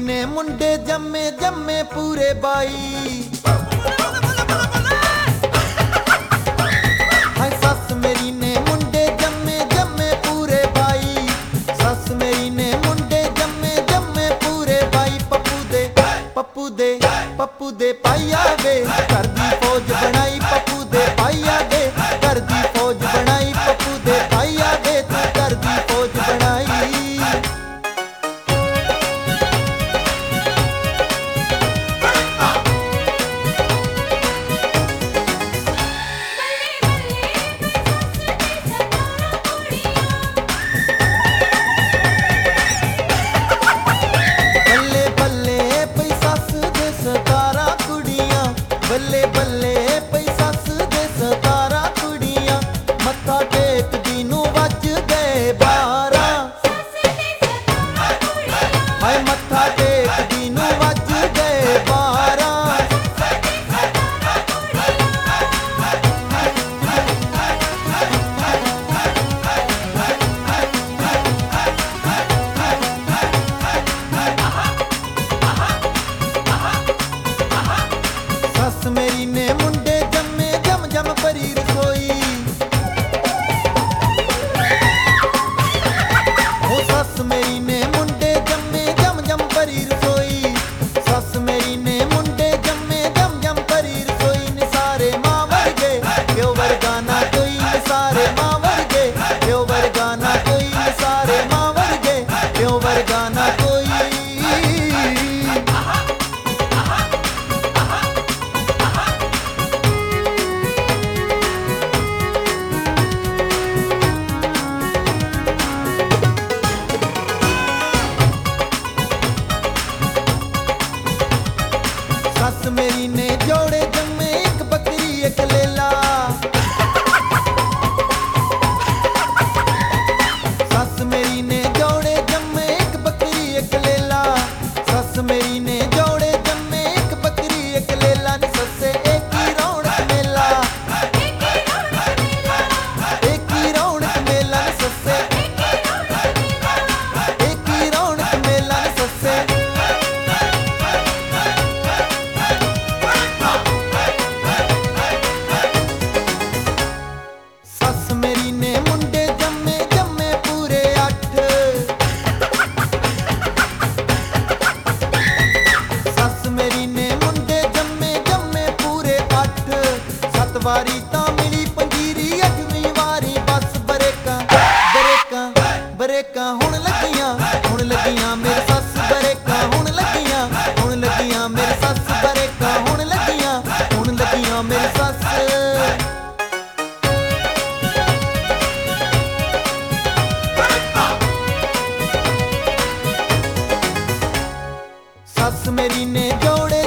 ने मुंडे जम्मे जम्मे पूरे बाई। हाय सस मेरी ने मुंडे जम्मे जम्मे पूरे बाई। सस मेरी ने मुंडे जम्मे जम्मे पूरे बाई। पप्पू दे पाइया वे घर दी फौज बनाई। पप्पू दे पाइया वे घर दी फौज बनाई। पप्पू दे पाइया वे तू घर दी फौज बनाई। बल्ले बल्ले पई सस दे 17 कुड़ियां मत्था टेक दी नू वज गए 12। हाय मत्था टेक दी नू वज गए 12। सस मेरी ने मुंडे जम्मे जम जम भरी रसोई। ओ सस मेरी ने मुंडे जम्मे जम जम भरी रसोई। सस मेरी ने मुंडे जम्मे जम जम भरी रसोई। निसारे मां वर्गे प्यो वर्गाना कोई। निसारे मां वर्गे प्यो वर्गाना कोई। निसारे मां वर्गे प्यो वर्गाना कोई। सस मेरी ने जोड़े जम्मे एक बकरी एक लेला। सस मेरी ने जोड़े जम्मे एक बकरी एक लेला। सस मेरी ने जोड़े जम्मे एक बकरी एक लेला। नि ससे एक ही रौनक मेला। एक ही रौनक मेला नि ससे। एक ही रौनक मेला नि ससे। सस मेरी ने मुंडे जम्मे जम्मे पूरे 8। सस मेरी ने मुंडे जम्मे जम्मे पूरे 8। 7 वारी तां मिली पंजीरी 8वीं वारी बस बरेकां बरेकां बरेकां हुण लगियां मेरे सस बरेकां हुण लगियां मेरे सस बरेकां हुण लगियां मेरे सस। सस मेरी ने जोड़े